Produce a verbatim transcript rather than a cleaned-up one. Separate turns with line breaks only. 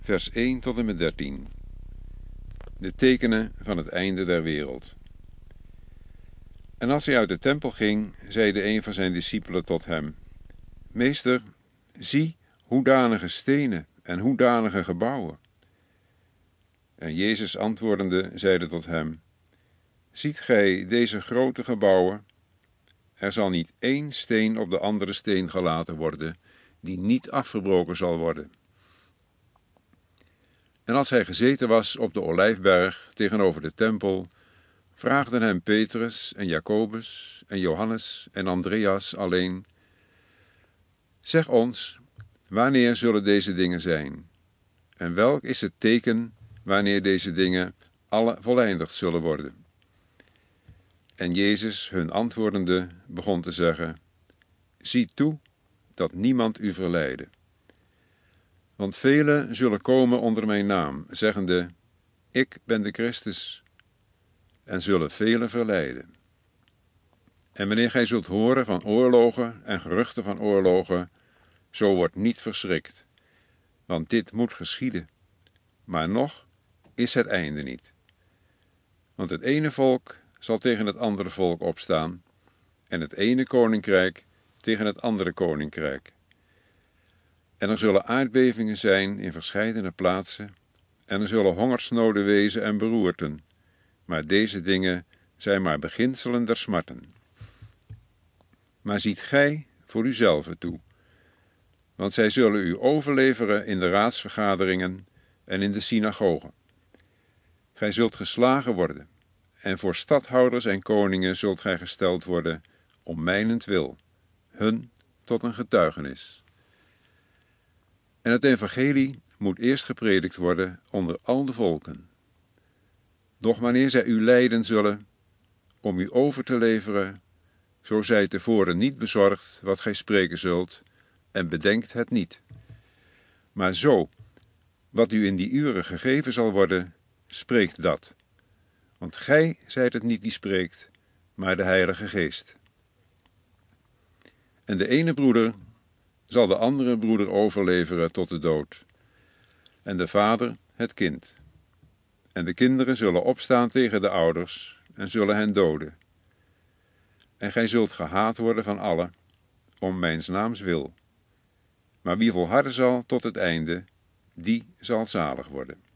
vers één tot en met dertien. De tekenen van het einde der wereld. En als hij uit de tempel ging, zeide een van zijn discipelen tot hem: Meester, zie hoedanige stenen en hoedanige gebouwen. En Jezus antwoordende zeide tot hem: Ziet gij deze grote gebouwen? Er zal niet één steen op de andere steen gelaten worden, die niet afgebroken zal worden. En als hij gezeten was op de Olijfberg tegenover de tempel, vraagden hem Petrus en Jacobus en Johannes en Andreas alleen: Zeg ons, wanneer zullen deze dingen zijn? En welk is het teken wanneer deze dingen alle voleindigd zullen worden? En Jezus, hun antwoordende, begon te zeggen: Zie toe dat niemand u verleide. Want velen zullen komen onder mijn naam, zeggende: Ik ben de Christus, en zullen velen verleiden. En wanneer gij zult horen van oorlogen en geruchten van oorlogen, zo wordt niet verschrikt, want dit moet geschieden. Maar nog is het einde niet. Want het ene volk zal tegen het andere volk opstaan, en het ene koninkrijk tegen het andere koninkrijk. En er zullen aardbevingen zijn in verscheidene plaatsen, en er zullen hongersnoden wezen en beroerten, maar deze dingen zijn maar beginselen der smarten. Maar ziet gij voor uzelven toe, want zij zullen u overleveren in de raadsvergaderingen en in de synagogen. Gij zult geslagen worden, en voor stadhouders en koningen zult gij gesteld worden, om mijnentwil, hun tot een getuigenis. En het evangelie moet eerst gepredikt worden onder al de volken. Doch wanneer zij u lijden zullen, om u over te leveren, zo zijt tevoren niet bezorgd wat gij spreken zult, en bedenkt het niet. Maar zo, wat u in die uren gegeven zal worden, spreekt dat. Want gij zijt het niet die spreekt, maar de Heilige Geest. En de ene broeder zal de andere broeder overleveren tot de dood, en de vader het kind. En de kinderen zullen opstaan tegen de ouders en zullen hen doden. En gij zult gehaat worden van allen, om mijns naams wil. Maar wie volharden zal tot het einde, die zal zalig worden.